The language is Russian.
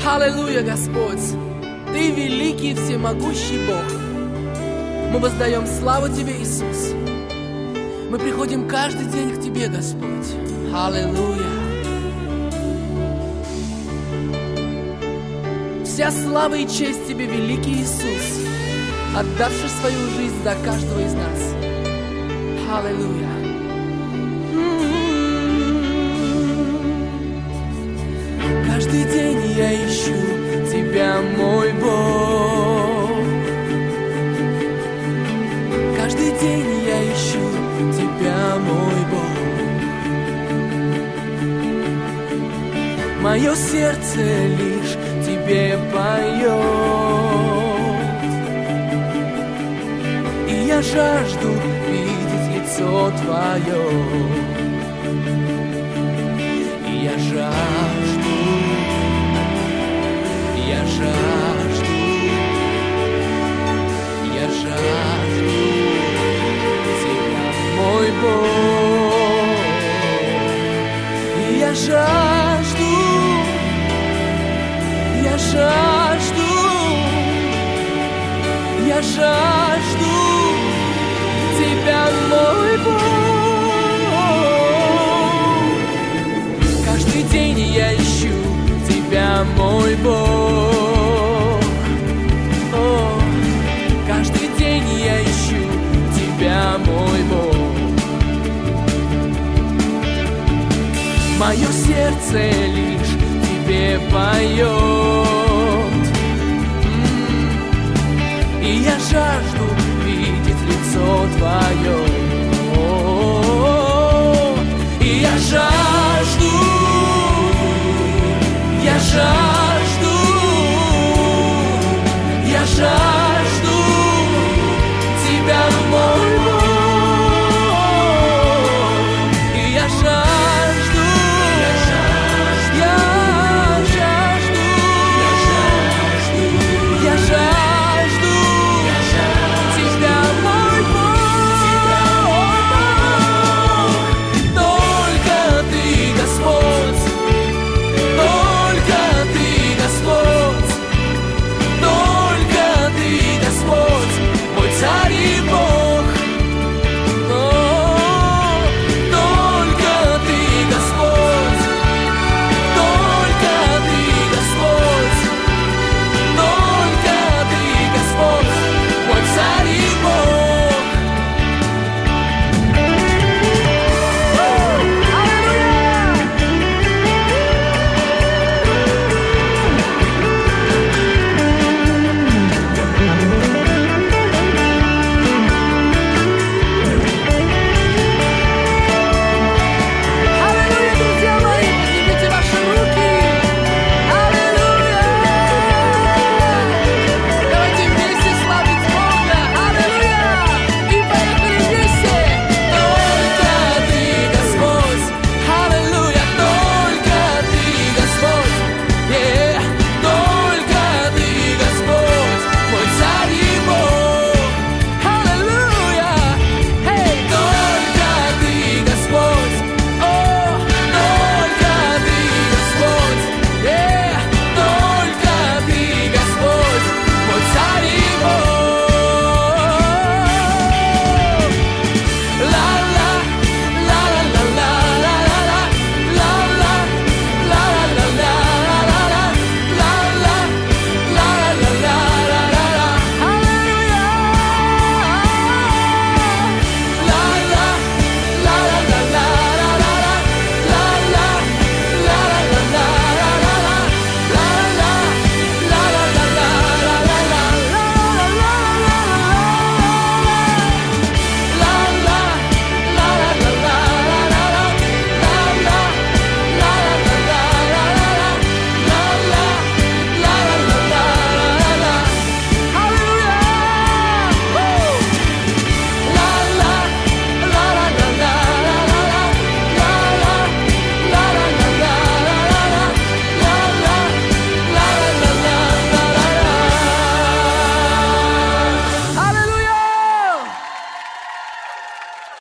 Аллилуйя, Господь! Ты великий всемогущий Бог. Мы воздаем славу Тебе, Иисус. Мы приходим каждый день к Тебе, Господь. Аллилуйя! Вся слава и честь Тебе, великий Иисус, отдавший свою жизнь за каждого из нас. Аллилуйя! Каждый день я ищу Тебя, мой Бог. Каждый день я ищу Тебя, мой Бог. Мое сердце лишь Тебе поет, и я жажду видеть лицо Твое. И я жажду, я жажду, я жажду Тебя, мой Бог. И я жажду, я жажду, я жажду Тебя, мой Бог. Каждый день я ищу Тебя, мой Бог. О, каждый день я ищу Тебя, мой Бог. Мое сердце лишь Тебе поет, и я жажду видеть лицо Твое. И я жажду,